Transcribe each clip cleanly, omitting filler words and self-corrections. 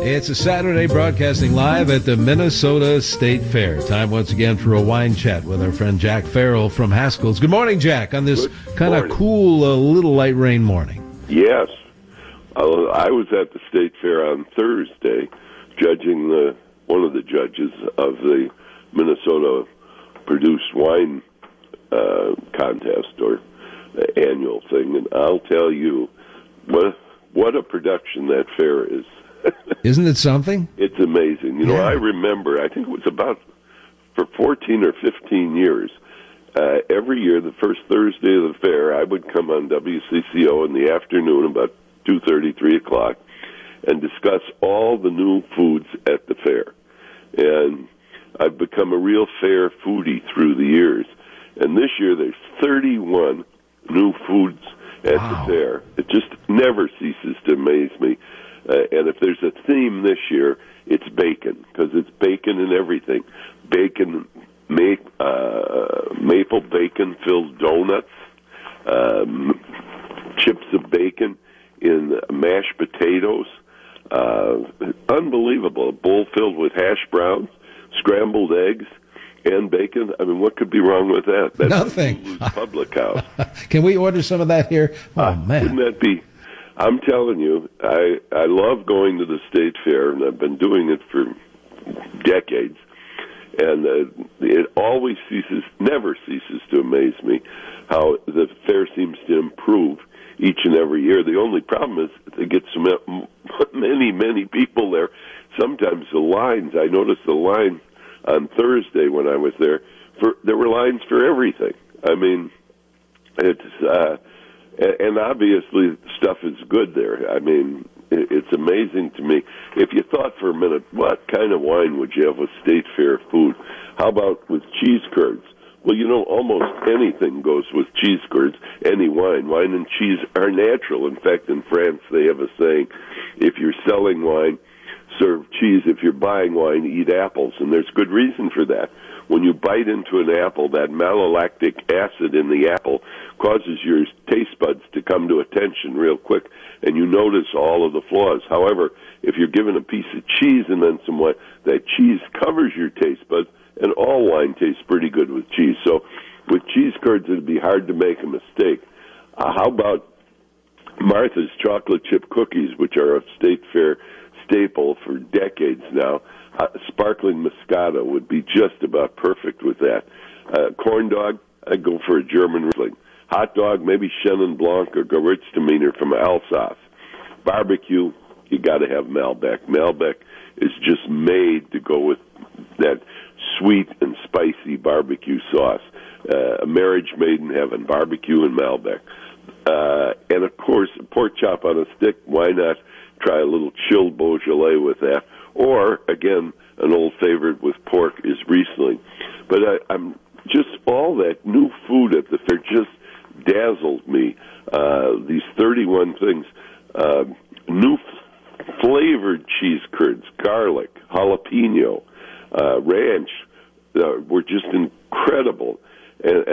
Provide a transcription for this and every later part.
It's a Saturday broadcasting live at the Minnesota State Fair. Time once again for a wine chat with our friend Jack Farrell from Haskell's. Good morning, Jack, on this kind of cool, little light rain morning. Yes. I was at the State Fair on Thursday judging one of the judges of the Minnesota Produced Wine contest or annual thing, and I'll tell you, what a production that fair is. Isn't it something? It's amazing. You know, I remember, I think it was about for 14 or 15 years, every year, the first Thursday of the fair, I would come on WCCO in the afternoon about 2:30, 3 o'clock, and discuss all the new foods at the fair. And I've become a real fair foodie through the years. And this year, there's 31 new foods at the fair. It just never ceases to amaze me. And if there's a theme this year, it's bacon, because it's bacon in everything. Bacon, maple bacon-filled donuts, chips of bacon in mashed potatoes. Unbelievable. A bowl filled with hash browns, scrambled eggs, and bacon. I mean, what could be wrong with that? That's nothing. Public House. Can we order some of that here? Oh, man. Wouldn't that be... I'm telling you, I love going to the State Fair, and I've been doing it for decades, and it always never ceases to amaze me how the fair seems to improve each and every year. The only problem is they get so many people there. Sometimes the lines, I noticed the line on Thursday when I was there, there were lines for everything. I mean, it's... and obviously, stuff is good there. I mean, it's amazing to me. If you thought for a minute, what kind of wine would you have with State Fair food? How about with cheese curds? Well, you know, almost anything goes with cheese curds, any wine. Wine and cheese are natural. In fact, in France, they have a saying, if you're selling wine, serve cheese. If you're buying wine, eat apples. And there's good reason for that. When you bite into an apple, that malolactic acid in the apple causes your taste buds to come to attention real quick, and you notice all of the flaws. However, if you're given a piece of cheese and then some wine, that cheese covers your taste buds, and all wine tastes pretty good with cheese. So with cheese curds, it'd be hard to make a mistake. How about Martha's chocolate chip cookies, which are a State Fair staple for decades now? Sparkling Moscato would be just about perfect with that. Corn dog, I'd go for a German Riesling. Hot dog, maybe Chenin Blanc or Gewürztraminer from Alsace. Barbecue, you got to have Malbec. Malbec is just made to go with that sweet and spicy barbecue sauce. A marriage made in heaven, barbecue and Malbec. And, of course, pork chop on a stick. Why not try a little chilled Beaujolais with that? Or, again, an old favorite with pork is Riesling. But I'm just all that new food at the fair just dazzled me. These 31 things. New flavored cheese curds, garlic, jalapeno, ranch were just incredible. And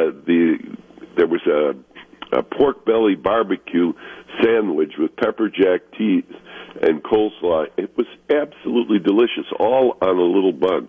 there was a pork belly barbecue sandwich with pepper jack cheese and coleslaw. It was absolutely delicious, all on a little bun.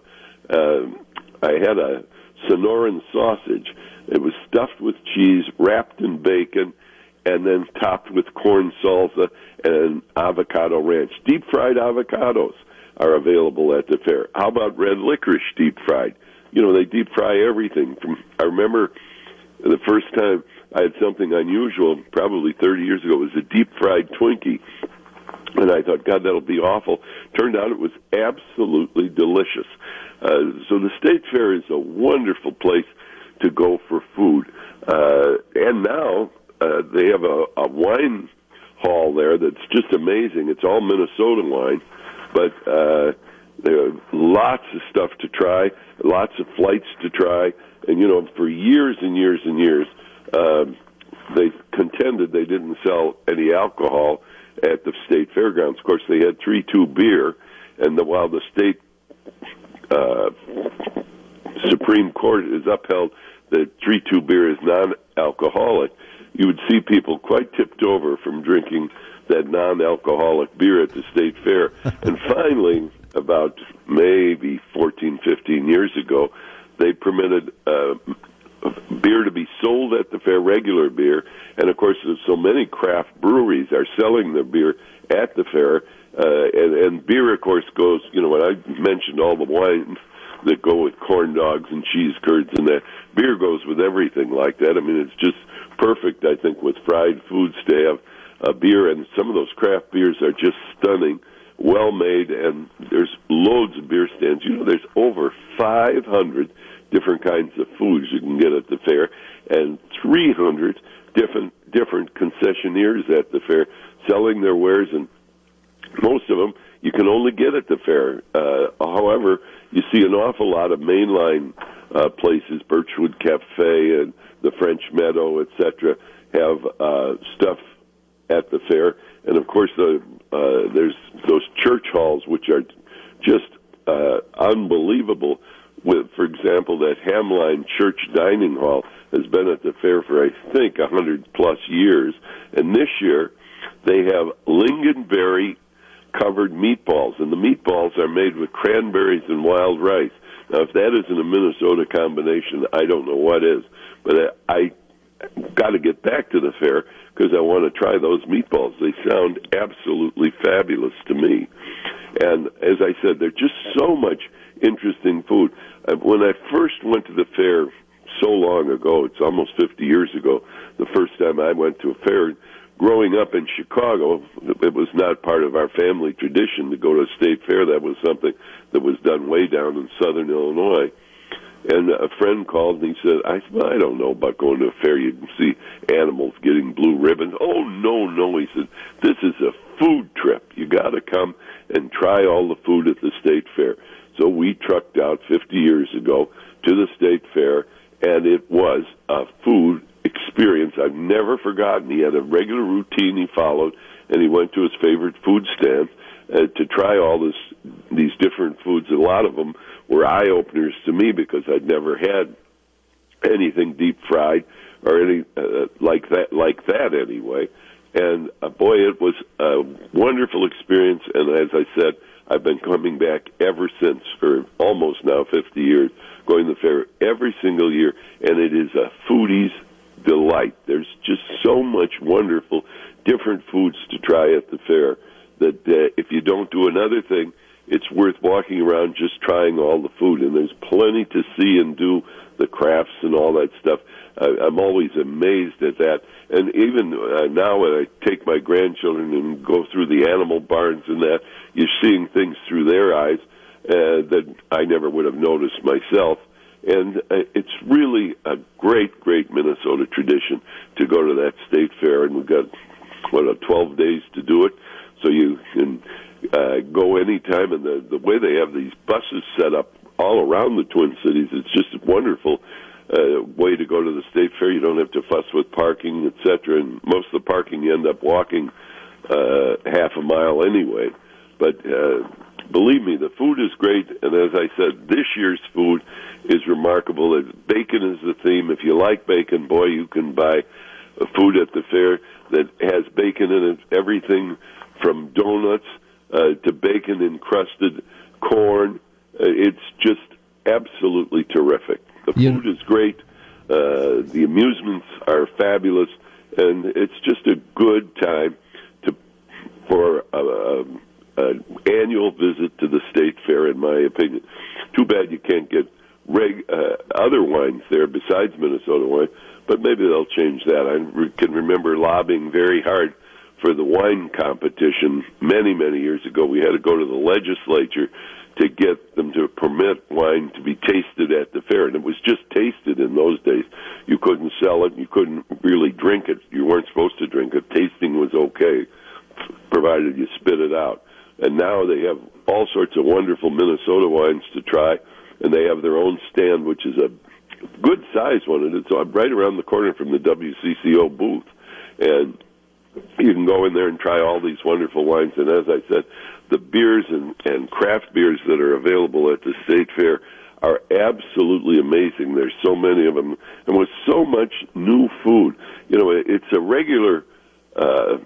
I had a Sonoran sausage. It was stuffed with cheese, wrapped in bacon, and then topped with corn salsa and avocado ranch. Deep-fried avocados are available at the fair. How about red licorice deep-fried? You know, they deep-fry everything. I remember the first time I had something unusual, probably 30 years ago. It was a deep-fried Twinkie. And I thought, God, that'll be awful. Turned out it was absolutely delicious. So the State Fair is a wonderful place to go for food. And now they have a wine hall there that's just amazing. It's all Minnesota wine. But there are lots of stuff to try, lots of flights to try. And, you know, for years and years and years, they contended they didn't sell any alcohol at the state fairgrounds. Of course, they had 3-2 beer, and while the state Supreme Court has upheld that 3-2 beer is non-alcoholic, you would see people quite tipped over from drinking that non-alcoholic beer at the state fair. And finally, about maybe 14, 15 years ago, they permitted beer to be sold at the fair, regular beer, and of course, so many craft breweries are selling their beer at the fair, and beer, of course, goes. When I mentioned all the wines that go with corn dogs and cheese curds, and that beer goes with everything like that. I mean, it's just perfect, I think, with fried foods to have beer, and some of those craft beers are just stunning, well made, and there's loads of beer stands. There's over 500 different kinds of foods you can get at the fair, and 300 different concessionaires at the fair selling their wares, and most of them you can only get at the fair. However, you see an awful lot of mainline places, Birchwood Cafe and the French Meadow, etc., have stuff at the fair. And, of course, there's those church halls, which are just unbelievable. For example, that Hamline Church Dining Hall has been at the fair for, I think, 100-plus years. And this year, they have lingonberry-covered meatballs. And the meatballs are made with cranberries and wild rice. Now, if that isn't a Minnesota combination, I don't know what is. But I got to get back to the fair because I want to try those meatballs. They sound absolutely fabulous to me. And as I said, there's just so much interesting food. When I first went to the fair so long ago, it's almost 50 years ago, the first time I went to a fair, growing up in Chicago, it was not part of our family tradition to go to a state fair. That was something that was done way down in southern Illinois. And a friend called and he said, I don't know about going to a fair. You can see animals getting blue ribbons. Oh, no, he said, this is a food trip. You got to come and try all the food at the state fair. So we trucked out 50 years ago to the state fair, and it was a food experience I've never forgotten. He had a regular routine he followed, and he went to his favorite food stand to try all these different foods. A lot of them were eye-openers to me because I'd never had anything deep-fried or any like that anyway. And, boy, it was a wonderful experience, and as I said, I've been coming back ever since for almost now 50 years, going to the fair every single year, and it is a foodie's delight. There's just so much wonderful different foods to try at the fair that if you don't do another thing, it's worth walking around just trying all the food, and there's plenty to see and do, the crafts and all that stuff. I'm always amazed at that. And even now when I take my grandchildren and go through the animal barns and that, you're seeing things through their eyes that I never would have noticed myself. And it's really a great, great Minnesota tradition to go to that state fair, and we've got, 12 days to do it, so you can go anytime. And the way they have these buses set up all around the Twin Cities, it's just a wonderful way to go to the state fair. You don't have to fuss with parking, etc., and most of the parking you end up walking half a mile anyway. But believe me, the food is great, and as I said, this year's food is remarkable. Bacon is the theme. If you like bacon, boy, you can buy food at the fair that has bacon in it, everything from donuts to bacon-encrusted corn. It's just absolutely terrific. The food is great. The amusements are fabulous, and it's just a good time for an annual visit to the state fair, in my opinion. Too bad you can't get other wines there besides Minnesota wine, but maybe they'll change that. I can remember lobbying very hard for the wine competition many, many years ago. We had to go to the legislature to get them to permit wine to be tasted at the fair, and it was just tasted in those days. You couldn't sell it. You couldn't really drink it. You weren't supposed to drink it. Tasting was okay, provided you spit it out. And now they have all sorts of wonderful Minnesota wines to try, and they have their own stand, which is a good-sized one, and it's right around the corner from the WCCO booth. And you can go in there and try all these wonderful wines. And as I said, the beers and craft beers that are available at the state fair are absolutely amazing. There's so many of them, and with so much new food. It's a regular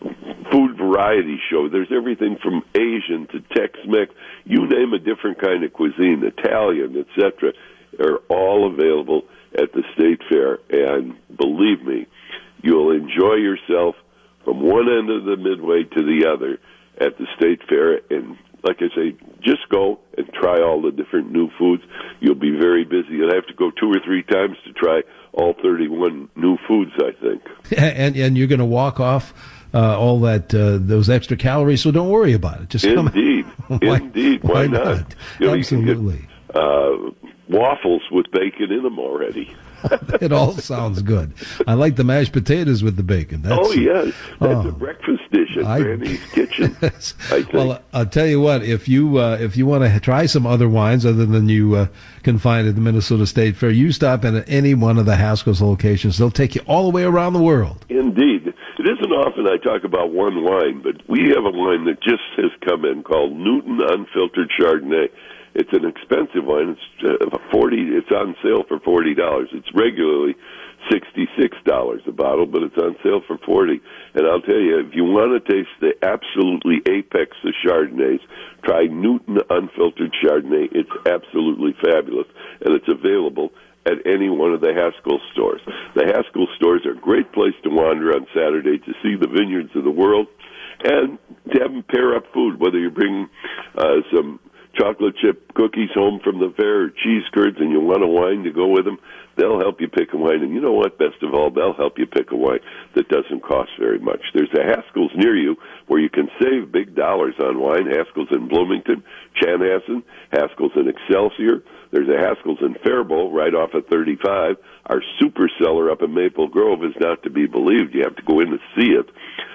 food variety show. There's everything from Asian to Tex-Mex. You name a different kind of cuisine, Italian, etc., are all available at the State Fair. And believe me, you'll enjoy yourself from one end of the Midway to the other at the State Fair. And like I say, just go and try all the different new foods. You'll be very busy. You'll have to go 2 or 3 times to try all 31 new foods, I think. And you're going to walk off all that those extra calories, so don't worry about it. Just Indeed. Indeed. Why not? Absolutely. You can get waffles with bacon in them already. It all sounds good. I like the mashed potatoes with the bacon. Yes. That's a breakfast dish at Granny's Kitchen, I think. Well, I'll tell you what, if you want to try some other wines other than you can find at the Minnesota State Fair, you stop in at any one of the Haskell's locations. They'll take you all the way around the world. Indeed. It isn't often I talk about one wine, but we have a wine that just has come in called Newton Unfiltered Chardonnay. It's an expensive wine. It's on sale for $40. It's regularly $66 a bottle, but it's on sale for $40. And I'll tell you, if you want to taste the absolutely apex of Chardonnays, try Newton Unfiltered Chardonnay. It's absolutely fabulous, and it's available at any one of the Haskell stores. The Haskell stores are a great place to wander on Saturday to see the vineyards of the world and to have them pair up food, whether you bring some chocolate chip cookies home from the fair or cheese curds and you want a wine to go with them, they'll help you pick a wine. And you know what? Best of all, they'll help you pick a wine that doesn't cost very much. There's a Haskell's near you where you can save big dollars on wine. Haskell's in Bloomington, Chanhassen, Haskell's in Excelsior. There's a Haskell's in Faribault right off at 35. Our super cellar up in Maple Grove is not to be believed. You have to go in to see it.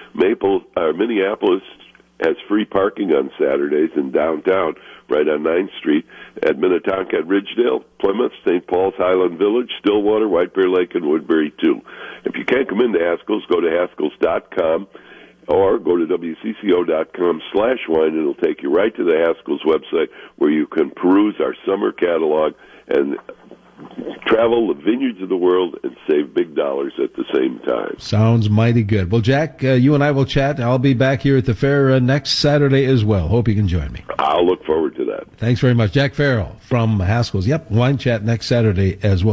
Minneapolis has free parking on Saturdays in downtown, right on 9th Street, at Minnetonka, at Ridgedale, Plymouth, St. Paul's, Highland Village, Stillwater, White Bear Lake, and Woodbury, too. If you can't come into Haskell's, go to Haskells.com or go to WCCO.com/wine, and it'll take you right to the Haskell's website where you can peruse our summer catalog and travel the vineyards of the world and save big dollars at the same time. Sounds mighty good. Well, Jack, you and I will chat. I'll be back here at the fair next Saturday as well. Hope you can join me. I'll look forward to that. Thanks very much. Jack Farrell from Haskell's. Yep, wine chat next Saturday as well.